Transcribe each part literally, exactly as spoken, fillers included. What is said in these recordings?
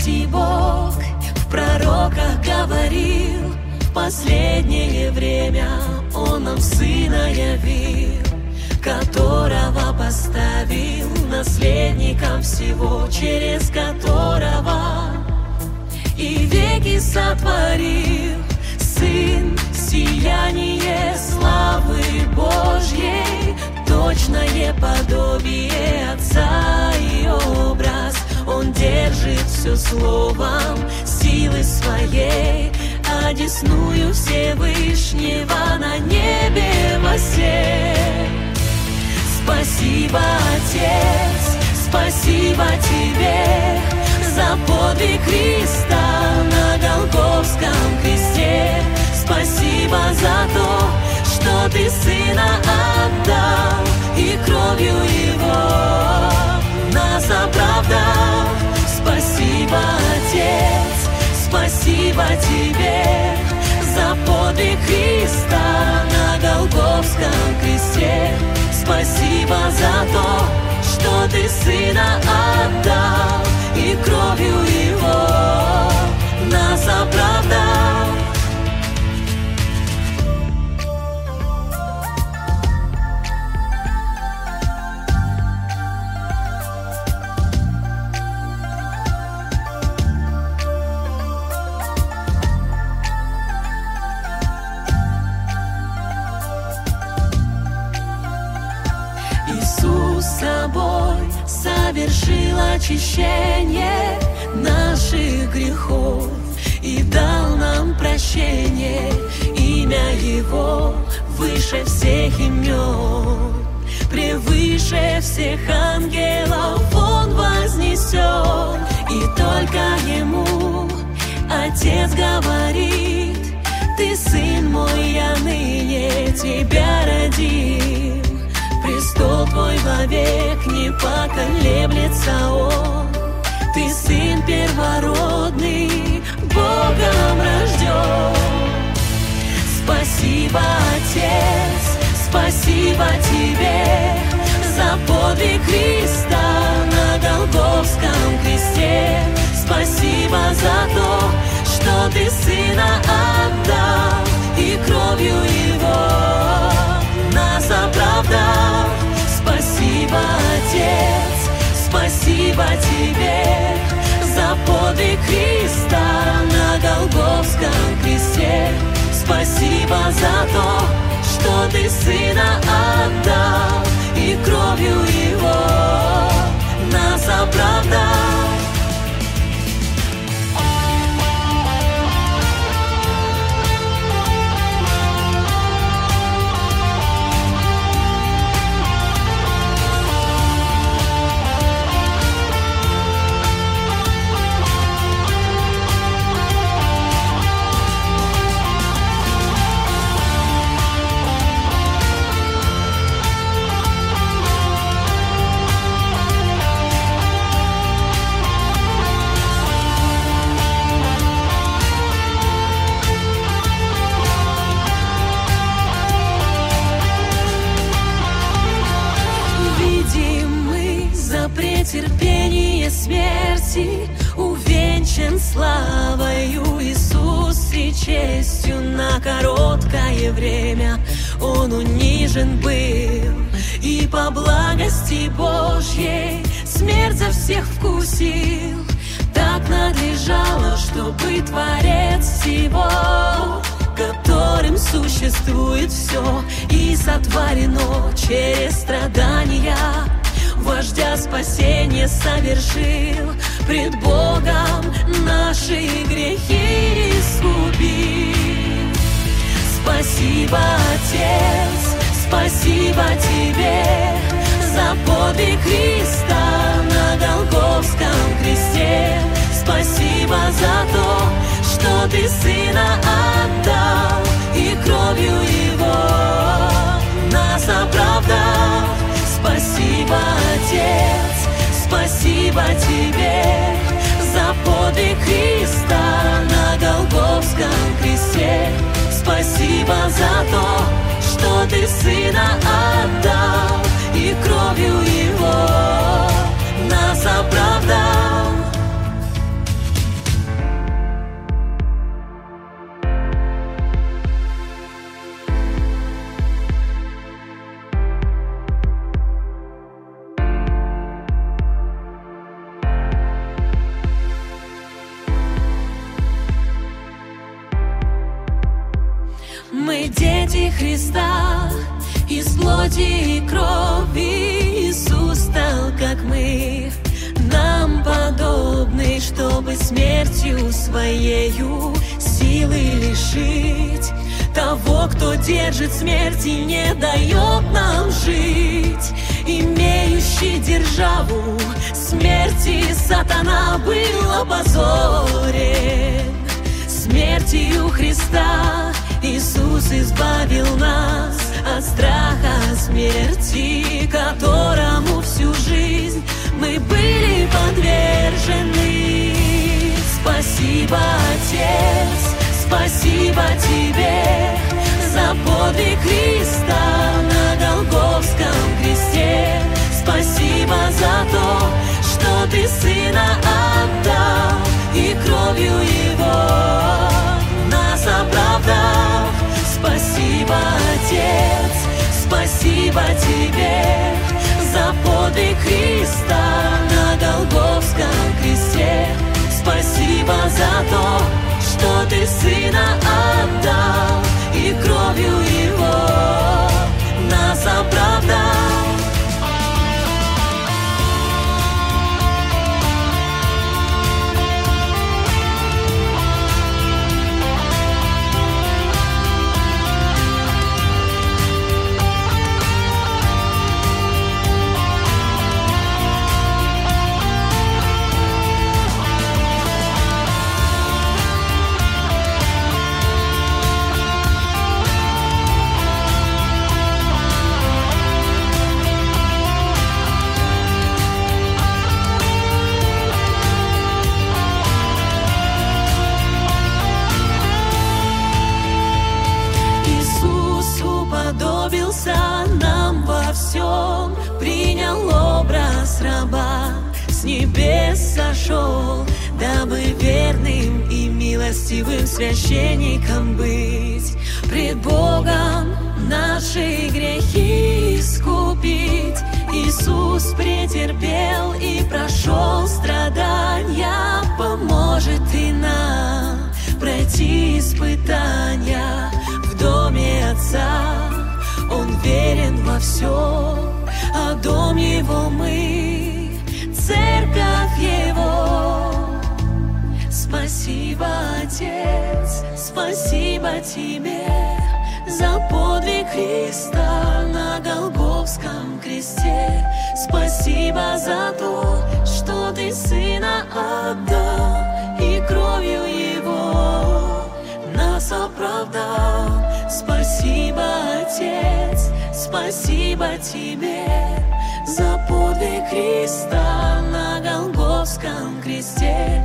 благости Бог в пророках говорил, в последнее время Он нам Сына явил, которого поставил наследником всего, через которого и веки сотворил. Сын, сияние славы Божьей, точное подобие Отца и образ. Он держит все словом силы своей, одесную Всевышнего на небе воссел. Спасибо, Отец, спасибо Тебе за подвиг Христа на Голгофском кресте. Спасибо за то, что Ты Сына отдал и кровью Его нас оправдал. Спасибо, Отец, спасибо Тебе за подвиг Христа на Голгофском кресте. Спасибо за то, что Ты Сына отдал и кровью Его нас оправдал. Иисус собой совершил очищение наших грехов и дал нам прощение. Имя Его выше всех имен, превыше всех ангелов Он вознесен. И только Ему Отец говорит: Ты, Сын мой, я ныне Тебя родил. Престол Твой вовек не поколеблется Он. Ты Сын первородный, Богом рожден. Спасибо, Отец, спасибо Тебе за подвиг Христа на Голгофском кресте. Спасибо за то, что Ты Сына отдал и кровью Его нас оправдал. Спасибо, Отец, спасибо Тебе за подвиг Христа на Голгофском кресте. Спасибо за то, что Ты Сына отдал и кровью Его нас оправдал. Терпение смерти увенчан славою. Иисус и честью на короткое время Он унижен был, и по благости Божьей смерть за всех вкусил. Так надлежало, чтобы Творец всего, которым существует все и сотворено через страдания, Вождя спасения совершил, пред Богом наши грехи искупил. Спасибо, Отец, спасибо Тебе за подвиг Христа на Голгофском кресте. Спасибо за то, что Ты Сына отдал и кровью Его нас оправдал. Спасибо, Отец, спасибо Тебе за подвиг Христа на Голгофском кресте. Спасибо за то, что Ты Сына отдал и кровью Его нас оправдал. смерти Христа, из плоти и крови Иисус стал, как мы, нам подобный, чтобы смертью своею силы лишить того, кто держит смерть и не дает нам жить. Имеющий державу смерти сатана был опозорен. Смертью Христа Иисус избавил нас от страха смерти, которому всю жизнь мы были подвержены. Спасибо, Отец, спасибо Тебе за подвиг Христа на Голгофском кресте. Спасибо за то, что Ты Сына отдал и кровью Его нас оправдал. Спасибо, Отец, спасибо Тебе за подвиг Христа на Голгофском кресте. Спасибо за то, что Ты Сына отдал и кровью Его нас оправдал. Нам во всем принял образ раба, с небес сошел, дабы верным и милостивым священником быть, пред Богом наши грехи искупить. Иисус претерпел и прошел страдания, поможет и нам пройти испытания в доме Отца. Он верен во всем, а дом Его мы, церковь Его. Спасибо, Отец, спасибо Тебе за подвиг Христа на Голгофском кресте. Спасибо за то, что Ты Сына отдал и кровью Его нас оправдал. Спасибо, Отец, спасибо Тебе за подвиг Христа на Голгофском кресте.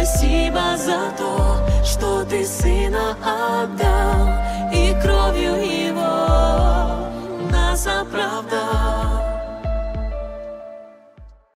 Спасибо за то, что Ты Сына отдал и кровью